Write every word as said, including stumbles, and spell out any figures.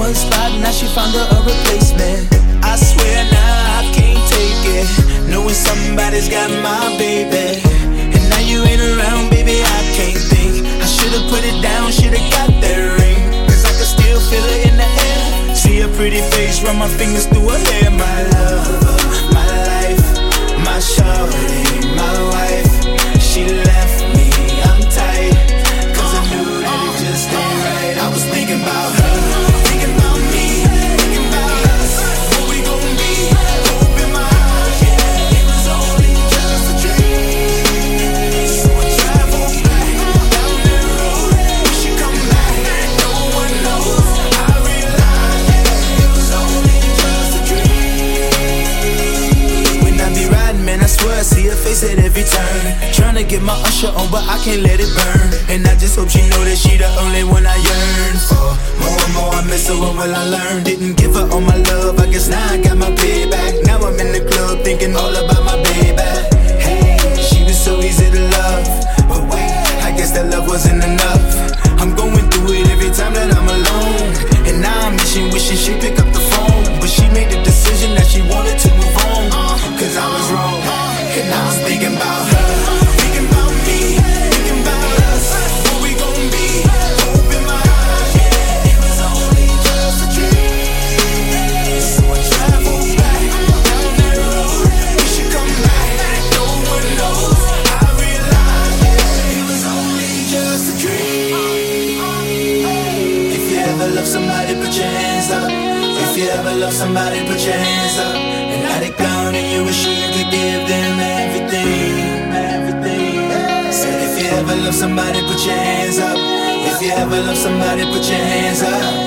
one spot, now she found her a replacement. I swear now I can't take it, knowing somebody's got my baby. And now you ain't around, baby, I can't think. I should've put it down, should've got that ring, cause I can still feel it in the air. See her pretty face, run my fingers through her hair. My lover, my life, my shorty, my wife. She left me, I'm tight, cause I knew that it just ain't right. I was thinking about her, thinking about me, thinking about us, what we gon' be. Hope in my eyes, yeah, it was only just a dream. So I travel back down that road, wish you come back, no one knows. I realized, yeah, it was only just a dream. When I be riding, man, I swear I see her face at every turn. Tryna get my usher on, but I can't let it burn. And I just hope she know that she the only one I yearn for. More and more I miss her, what will I learn? Didn't give her all my love, I guess now I got my payback. Now I'm in the club thinking all about my baby. Hey, she was so easy to love, but wait, I guess that love wasn't enough. I'm going through it every time that I'm alone, and now I'm wishing, wishing she'd pick up the phone. But she made the decision that she wanted to move on, cause I was wrong, and I was thinking about her. Somebody put your hands up. If you ever love somebody, put your hands up. And now they gone and you wish you could give them everything, everything. Said if you ever love somebody, put your hands up. If you ever love somebody, put your hands up.